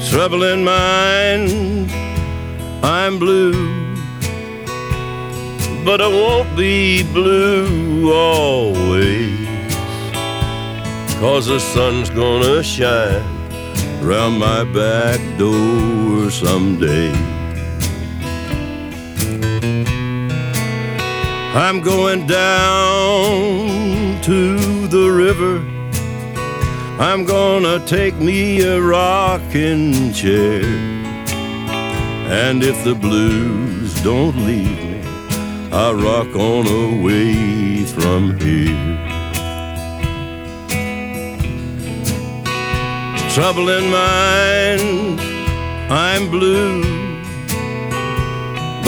trouble in mind, I'm blue. But I won't be blue always, 'cause the sun's gonna shine round my back door someday. I'm going down to the river. I'm gonna take me a rocking chair. And if the blues don't leave me, I'll rock on away from here. Trouble in mind, I'm blue.